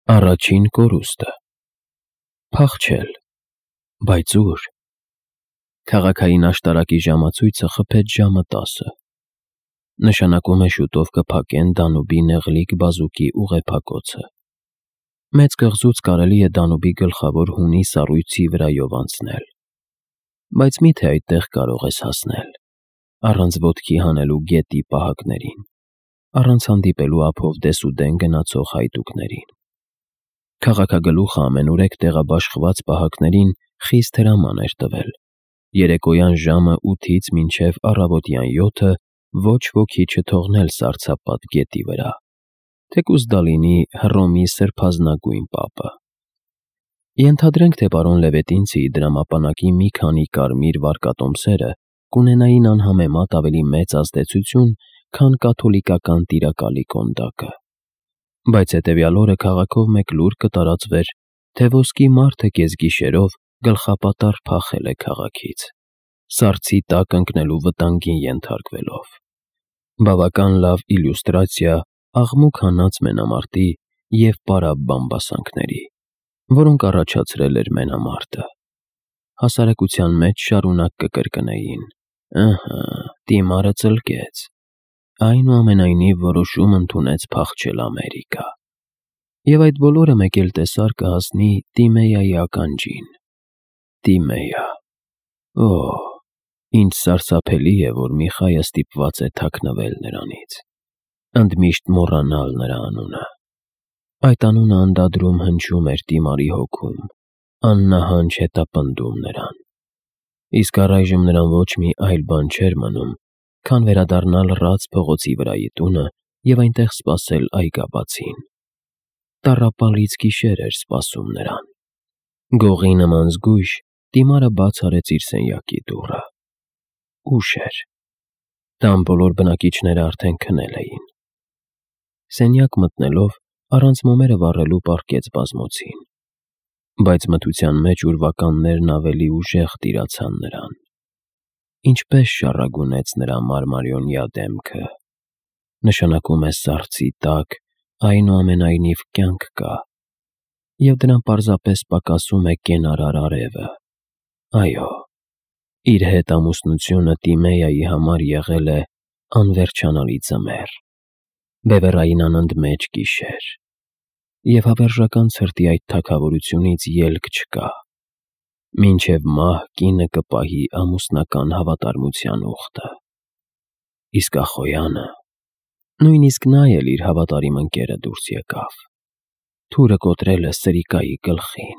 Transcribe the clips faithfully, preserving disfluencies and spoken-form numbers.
Առաջին կորուստը։ Փախչել, բայց ուր։ Քաղաքային աշտարակի ժամացույցը խփեց ժամը տասը։ Նշանակում է շուտով կփակեն Դանուբի նեղլիկ բազուկի ուղեփակոցը։ Մեծ կղզուց կարելի է Դանուբի գլխավոր հունի սառույցի վրայով անցնել։ Բայց մի՞թե այդտեղ կարող ես հասնել, առանց ոտքի հանելու գետի պահակներին, առանց հանդիպելու ափով դեսուդեն գնացող հայտուկներին։ Քաղաքագլուխը ամենուրեք տեղաբաշխված պահակներին խիստ հրաման էր տվել. երեկոյան ժամը ութից մինչև առավոտյան յոթը ոչ ոքի չթողնել սառցապատ գետի վրա, թեկուզ դա լինի Հռոմի սրբազնագույն պապը։ Ենթադրենք, թե պարոն Լևետինցիի դրամապանակի մի քանի կարմիր վարկատոմսերը կունենային անհամեմատ ավելի մեծ ազդեցություն, քան կաթոլիկական տիրակալի կոնդակը։ Բայց հետևյալ օրը քաղաքով մեկ լուր կտարածվեր, թե ոսկի մարդը կեսգիշերով գլխապատառ փախել է քաղաքից, սառցի տակ ընկնելու վտանգին ենթարկվելով։ Բավական լավ իլյուստրացիա աղմուկ հանած մենամարտի և պարապ բամբասանքների, որոնք առաջացրել էր մենամարտը։ Հասարակության մեջ շարունակ կկրկնեին. «Ըհը, դիմարը ծլկեց, այնուամենայնիվ որոշում ընդունեց փախչել Ամերիկա»։ Եվ այդ բոլորը մեկ էլ տեսար կհասնի Տիմեյայի ականջին։ Տիմեյա… Օհ, ինչ սարսափելի է, որ մի խայը ստիպված է թաքնվել նրանից, ընդմիշտ մոռանալ նրա անունը։ Այդ անունը անդադրում հնչում էր Տիմարի հոգում, աննահանջ հետապնդում նրան։ Իսկ առայժմ նրան ոչ մի այլ բան չէր մնում, քան վերադառնալ ռաց փողոցի վրայի տունը և այնտեղ սպասել այգաբացին։ Տառապալից գիշեր էր սպասում նրան։ Գողի նման զգույշ Տիմարը բաց արեց իր սենյակի դուռը։ Ուշ էր։ Տան բոլոր բնակիչները արդեն քնել էին։ Սենյակ մտնելով, առանց մոմերը վառելու պառկեց բազմոցին։ Բայց մթության մեջ ուրվականներն ավելի ուժեղ տիրացան նրան։ Ինչպես շառագունեց նրա մարմարյոնյա դեմքը։ Նշանակում է սառցի տակ, այնուամենայնիվ կյանք կա, և դրան պարզապես պակասում է կենարար արևը։ Այո, իր հետ ամուսնությունը Տիմեյայի համար եղել է անվերջանալի ձմեռ, բևեռային անընդմեջ գիշեր, և հավերժական ցրտի այդ թագավորությունից ելք չկա, մինչև մահ կինը կպահի ամուսնական հավատարմության ուխտը։ Իսկ Ախոյանը… Նույնիսկ նա էլ իր հավատարիմ ընկերը դուրս եկավ։ Թուրը կոտրել է Սրիկայի գլխին։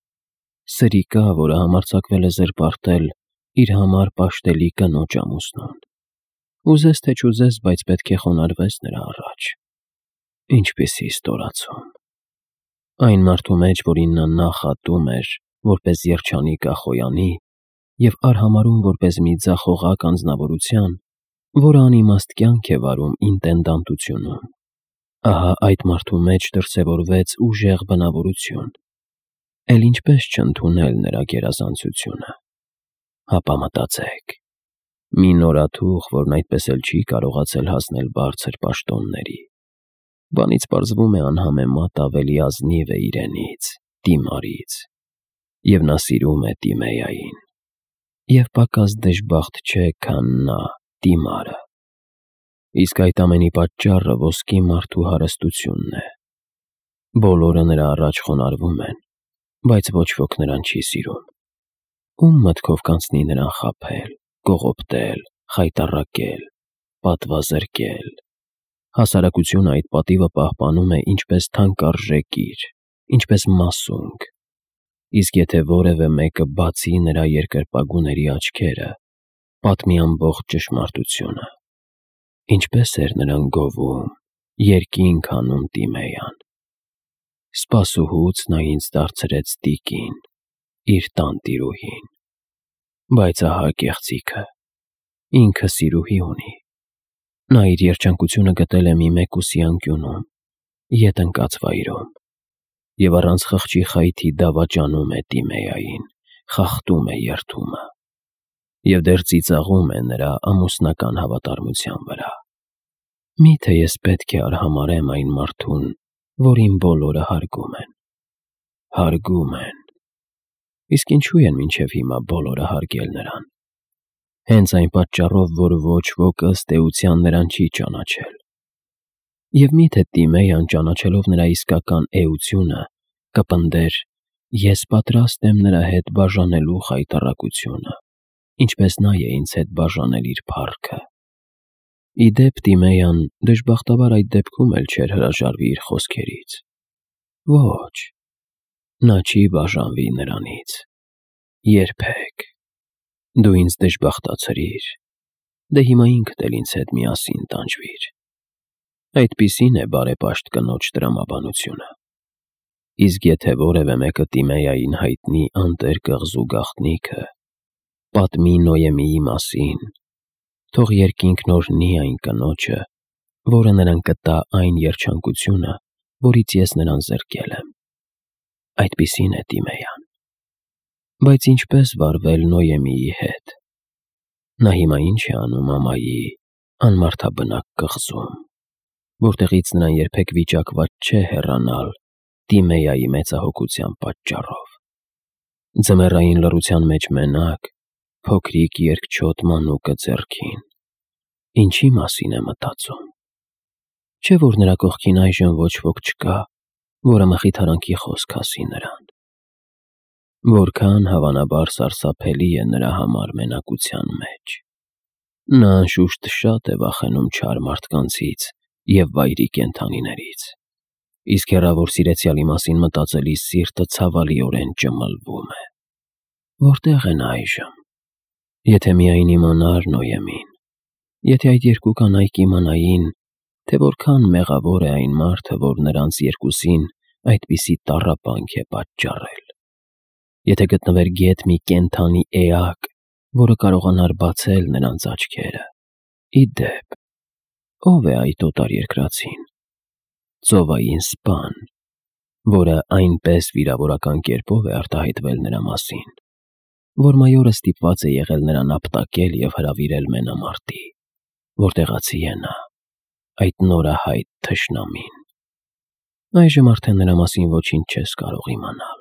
Սրիկա, որը համարձակվել է զրպարտել իր համար պաշտելի կնոջ ամուսնուն։ Ուզես թե չուզես, բայց պետք է խոնարհվես նրա առաջ։ Ինչպիսի ստորացում… Այն մարդու մեջ, որին նա նախ ատում էր որպես երջանիկ Ախոյանի և արհամարհում որպես մի ձախողակ անձնավորության, որը անիմաստ կյանք է վարում ինտենդանտությունում, ահա այդ մարդու մեջ դրսևորվեց ուժեղ բնավորություն։ Էլ ինչպես չընդունել նրա գերազանցությունը։ Հապա մտածեք… Մի նորաթուխ, որն այդպես էլ չի կարողացել հասնել բարձր պաշտոնների, բանից պարզվում է անհամեմատ ավելի ազնիվ է իրենից՝ Տիմարից, և նա սիրում է Տիմեյային, և պակաս դժբախտ չէ, քան նա՝ Տիմարը։ Իսկ այդ ամենի պատճառը ոսկի մարդու հարստությունն է։ Բոլորը նրա առաջ խոնարհվում են, բայց ոչ ոք նրան չի սիրում։ Ում մտքով կանցնի նրան խաբել, կողոպտել, խայտառակել, պատվազրկել։ Հասարակությունը այդ պատիվը պահպանում է ինչպես թանկարժեք կիր, ինչպես մասունք։ Իսկ եթե որևէ մեկը բացի նրա երկրպագուների աչքերը, պատմի ամբողջ ճշմարտությունը… Ինչպես էր նրան գովում, երկինք հանում Տիմեյան։ Սպասուհուց նա ինձ դարձրեց տիկին, իր տանտիրուհին։ Բայց ահա կեղծիքը… ինքը սիրուհի ունի։ Նա իր երջանկությունը գտել է մի մեկուսի անկյունում, ետ ընկած վայրում, և առանց խղճի խայթի դավաճանում է Տիմեյային, խախտում է երդումը, և դեռ ծիծաղում է նրա ամուսնական հավատարմության վրա։ Մի՞թե ես պետք է արհամարհեմ այն մարդուն, որին բոլորը հարգում են։ Հարգում են։ Իսկ ինչու են մինչև հիմա բոլորը հարգել նրան։ Հենց այն պատճառով, որ ոչ ոք ըստ էության նրան չի ճանաչել։ Եվ միթե Տիմեյան ճանաչելով նրա իսկական էությունը, կպնդեր. ես պատրաստ եմ նրա հետ բաժանելու խայտառակությունը, ինչպես նա է ինձ հետ բաժանել իր փառքը։ Ի դեպ Տիմեյան դժբախտաբար այդ դեպքում էլ չէր հրաժարվի իր խոսքերից։ Ոչ, նա չի բաժանվի նրանից։ Երբեք։ Դու ինձ դժբախտացրիր, դե հիմա ինքդ էլ ինձ հետ միասին տանջվիր։ Այդպիսին է բարեպաշտ կնոջ տրամաբանությունը։ Իսկ եթե որևէ մեկը Տիմեյային հայտնի անտեր կղզու գաղտնիքը, պատմի Նոյեմիի մասին, թող երկինքն օրհնի այն կնոջը, որը նրան կտա այն երջանկությունը, որից ես նրան զրկել եմ։ Այդպիսին է Տիմեյան։ Բայց ինչպես վարվել Նոյեմիի հետ։ Նա հիմա ինչ է անում ամայի անմարդաբնակ կղզում, որտեղից նրան երբեք վիճակված չէ հեռանալ Տիմեյայի մեծահոգության պատճառով։ Ձմեռային լռության մեջ մենակ, փոքրիկ երկչոտ մանուկը ձեռքին։ Ինչի մասին է մտածում։ Չէ՞ որ նրա կողքին այժմ ոչ ոք չկա, որը մխիթարանքի խոսք ասի նրան։ Որքան հավանաբար սարսափելի է նրա համար մենակության մեջ։ Նա անշուշտ շատ է վախենում չար մարդկանցից և վայրի կենդանիներից, իսկ հեռավոր սիրեցյալի մասին մտածելիս սիրտը ցավալիորեն ճմլվում է։ Որտե՞ղ է նա այժմ։ Եթե միայն իմանար Նոյեմին, եթե այդ երկու կանայք իմանային, թե որքան մեղավոր է այն մարդը, որ նրանց երկուսին այդպիսի տառապանք է պատճառել։ Եթե գտնվեր գեթ մի կենդանի էակ, որը կարողանար բացել նրանց աչքերը։ Ի դեպ, ո՞վ է այդ օտարերկրացին։ Ծովային սպան, որը այնպես վիրավորական կերպով է արտահայտվել նրա մասին, որ մայորը ստիպված է եղել նրան ապտակել և հրավիրել մենամարտի, որտեղացի է նա, այդ նորահայտ թշնամին։ Այժմ արդեն նրա մասին ոչինչ չես կարող իմանալ։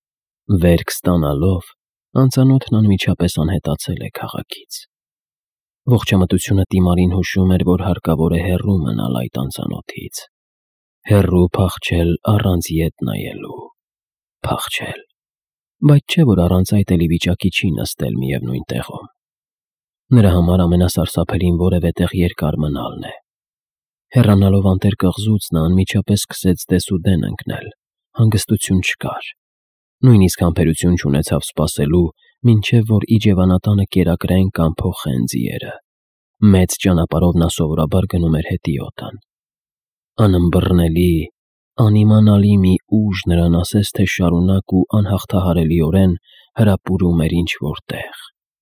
Վերք ստանալով, անծանոթն անմիջապես անհետացել է քաղաքից։ Ողջամտությունը Տիմարին հուշում էր, որ հարկավոր է հեռու մնալ այդ անծանոթից։ Հեռու փախչել առանց ետ նայելու։ Փախչել։ Բայց չէ, որ առանց այդ էլ ի վիճակի չի նստել միևնույն տեղում։ Նրա համար ամենասարսափելին որևէ տեղ երկար մնալն է։ Հեռանալով անտեր կղզուց նա անմիջապես սկսեց դեսուդեն ընկնել, հանգստություն չկար։ Նույնիսկ համբերություն չունեցավ սպասելու, մինչև որ իջևանատանը կերակրեն կամ փոխեն ձիերը։ Մեծ ճանապարհով նա սովորաբար գնում էր հետիոտն։ Անըմբռնելի, անիմանալի մի ուժ նրան ասես թե շարունակ ու անհաղթահարելիորեն հրապուրում էր ինչ-որ տեղ։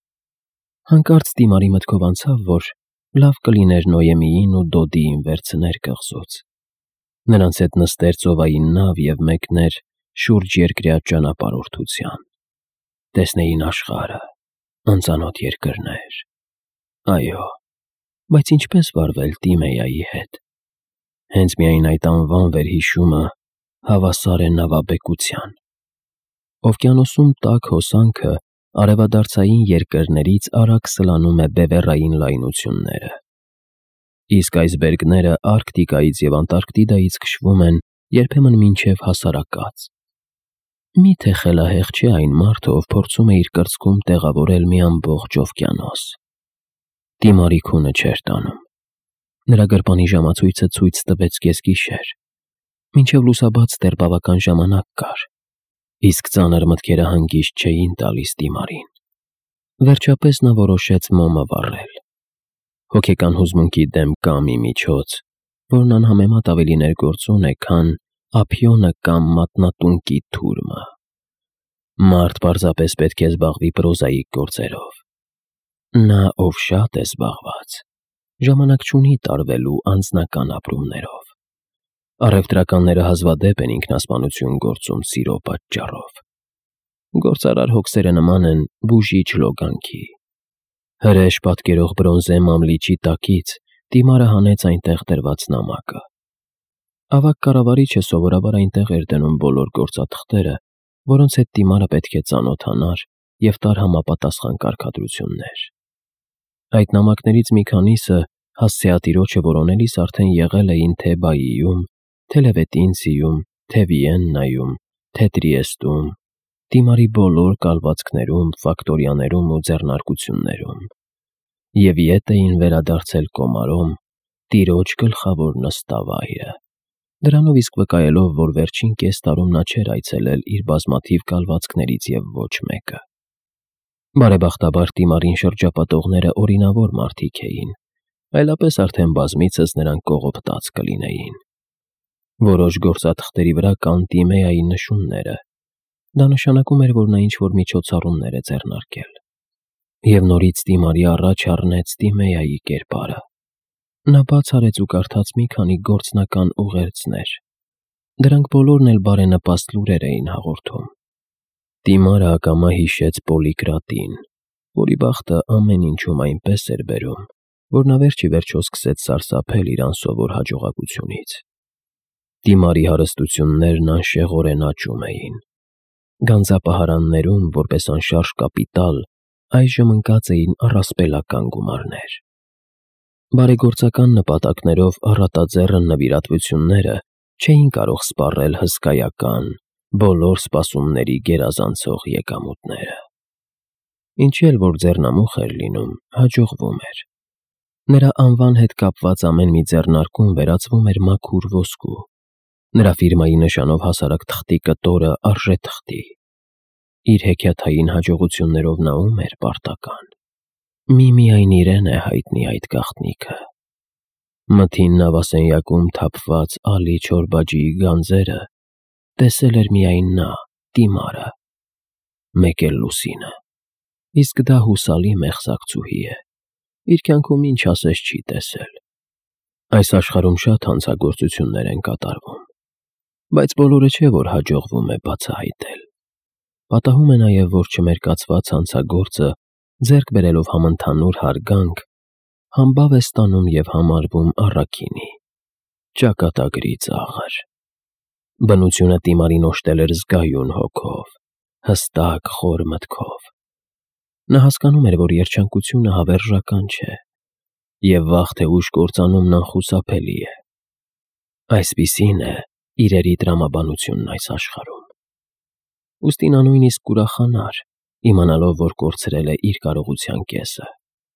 Հանկարծ Տիմարի մտքով անցավ, որ լավ կլիներ Նոյեմիին ու Դոդիին վերցներ կղզուց։ Նրանց հետ նստեր ծովային նավ և մեկներ շուրջերկրյա ճանապարհորդության։ Տեսնեին աշխարհը, անծանոթ երկրներ։ Այո, բայց ինչպես վարվել Տիմեյայի հետ։ Հենց միայն այդ անվան վերհիշումը հավասար է նավաբեկության։ Օվկիանոսում տաք հոսանքը արևադարձային երկրներից արագ սլանում է բևեռային լայնությունները։ Իսկ այսբերգները Արկտիկայից և Անտարկտիդայից քշվում են երբեմն մինչև հասարակած։ Մի՞թե խելահեղ չէ այն մարդը, ով փորձում է իր կրծքում տեղավորել մի ամբողջ օվկիանոս։ Տիմարի քունը չէր տանում։ Նրա գրպանի ժամացույցը ցույց տվեց կեսգիշեր։ Մինչև լուսաբաց դեռ բավական ժամանակ կար, իսկ ծանր մտքերը հանգիստ չէին տալիս Տիմարին։ Վերջապես նա որոշեց մոմը վառել։ Հոգեկան հուզմունքի դեմ կա մի միջոց, որն անհամեմատ ավելի ներգործուն է, քան ափիոնը կամ մատնատունկի թուրմը։ Մարդ պարզապես պետք է զբաղվի պրոզաիկ գործերով։ Նա, ով շատ է զբաղված, ժամանակ չունի տարվելու անձնական ապրումներով։ Առևտրականները հազվադեպ են ինքնասպանություն գործում սիրո պատճառով։ Գործարար հոգսերը նման են բուժիչ լոգանքի։ Հրեշ պատկերող բրոնզե մամլիչի տակից Տիմարը հանեց այնտեղ դրված նամակը։ Ավագ կառավարիչը սովորաբար այնտեղ էր դնում բոլոր գործաթղթերը, որոնց հետ Դիմարը պետք է ծանոթանար և տար համապատասխան կարգադրություններ։ Այդ նամակներից մի քանիսը հասցեատիրոջը որոնելիս արդեն եղել էին թե Բայիում, թե Լևետինցիում, թե Վիեննայում, թե Տրիեստում, Դիմարի բոլոր կալվածքներում, ֆակտորիաներում ու ձեռնարկություններում, և ետ էին վերադարձել Կոմարոմ, տիրոջ գլխավոր նստավայրը, դրանով իսկ վկայելով, որ վերջին կես տարում նա չէր այցելել իր բազմաթիվ կալվածքներից և ոչ մեկը։ Բարեբախտաբար Դիմարին շրջապատողները օրինավոր մարդիկ էին, այլապես արդեն բազմիցս նրան կողոպտած կլինեին։ Որոշ գործաթղթերի վրա կան Տիմեայի նշումները, դա նշանակում էր, որ նա ինչ-որ միջոցառումներ է ձեռնարկել։ Եվ նորից Դիմարի առաջ առնեց Տիմեայի կերպարը։ Նա բաց արեց ու կարդաց մի քանի գործնական ուղերձներ։ Դրանք բոլորն էլ բարենպաստ լուրեր էին հաղորդում։ Դիմարը ակամա հիշեց Պոլիկրատին, որի բախտը ամեն ինչում այնպես էր բերում, որ նա վերջ ի վերջո սկսեց սարսափել իր անսովոր հաջողակությունից։ Դիմարի հարստություններն անշեղորեն աճում էին։ Գանձապահարաններում, որպես անշարժ կապիտալ, այժմ ընկած էին առասպելական գումարներ։ Բարեգործական նպատակներով առատաձեռն նվիրատվությունները չէին կարող սպառել հսկայական, բոլոր սպասումների գերազանցող եկամուտները։ Ինչի էլ որ ձեռնամուխ էր լինում, հաջողվում էր։ Նրա անվան հետ կապված ամեն մի ձեռնարկում վերածվում էր մաքուր ոսկու։ Նրա ֆիրմայի նշանով հասարակ թղթի կտորը արժե թղթի։ Իր հեքիաթային հաջողություններով նա ում էր պարտական։ Միմիայն իրեն է հայտնի այդ գաղտնիքը։ Մթին նավասենյակում թափված Ալի Չորբաջիի գանձերը տեսել էր միայն նա, Դիմարը, մեկ էլ Լուսինը, իսկ դա հուսալի մեղսակցուհի է, իր կյանքում ինչ ասես չի տեսել։ Այս աշխարհում շատ հանցագործություններ են կատարվում, բայց բոլորը չէ, որ հաջողվում է բացահայտել։ Պատահում է նաև, որ չմերկացված հանցագործը, ձեռք բերելով համընդհանուր հարգանք, համբավ է ստանում և համարվում առաքինի, ճակատագրի ծաղր։ Բնությունը Դիմարին օժտել էր զգայուն հոգով, հստակ, խոր մտքով։ Նա հասկանում էր, որ երջանկությունը հավերժական չէ, և վաղ թե ուշ կործանումն անխուսափելի է։ Այսպիսին է իրերի տրամաբանությունն այս աշխարհում։ Ուստի նա նույնիսկ կուրախանար, իմանալով, որ կորցրել է իր կարողության կեսը։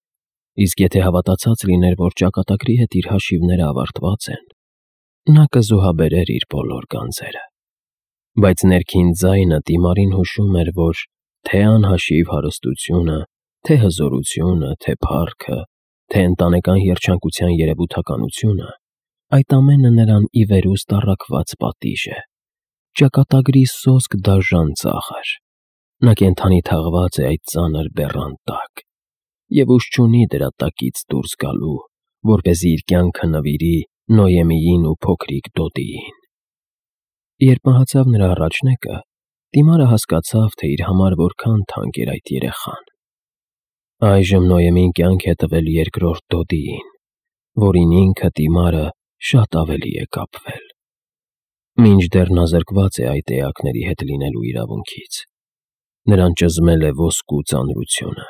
Իսկ եթե հավատացած լիներ, որ ճակատագրի հետ իր հաշիվները ավարտված են, նա կզոհաբերեր իր բոլոր գանձերը։ Բայց ներքին ձայնը Դիմարին հուշում էր, որ թե անհաշիվ հարստությունը, թե հզորությունը, թե փառքը, թե ընտանեկան երջանկության երևութականությունը, այդ ամենը նրան ի վերուստ առաքված պատիժ է, ճակատագրի սոսկ դաժան ծաղր։ Նա կենդանի թաղված է այդ ծանր բեռան տակ և ուժ չունի դրա տակից դուրս գալու, որպեսզի իր կյանքը նվիրի Նոյեմիին ու փոքրիկ Դոդիին։ Երբ մահացավ նրա առաջնեկը, Դիմարը հասկացավ, թե իր համար որքան թանկ էր այդ երեխան։ Այժմ Նոյեմին կյանք է տվել երկրորդ Դոդիին, որին ինքը Դիմարը շատ ավելի է կապվել։ Մինչդեռ նա զրկված է այդ էակների հետ լինելու իրավունքից։ Նրան ճզմել է ոսկու ծանրությունը,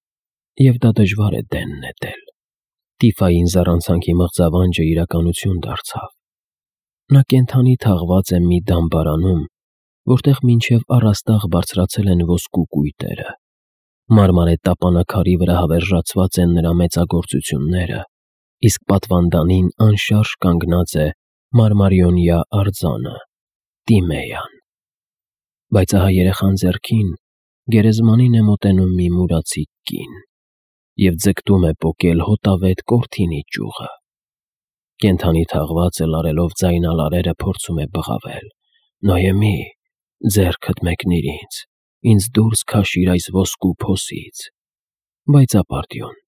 և դա դժվար է դեն նետել։ Տիֆային զառանցանքի մղձավանջը իրականություն դարձավ։ Նա կենդանի թաղված է մի դամբարանում, որտեղ մինչև առաստաղ բարձրացել են ոսկու կույտերը։ Մարմարե տապանաքարի վրա հավերժացված են նրա մեծագործությունները, իսկ պատվանդանին անշարժ կանգնած է մարմարիոնյա արձանը՝ Տիմեյան։ Բայց ահա երեխան ձեռքին գերեզմանին է մոտենում մի մուրացիկ կին և ձգտում է պոկել հոտավետ կորդինի ճյուղը։ Կենդանի թաղված է լարելով ձայնալարերը փորձում է բղավել. «Նոյեմի, ձեռքդ մեկնիր ինձ, ինձ դուրս քաշիր այս ոսկու փոսից», բայց ապարդյուն։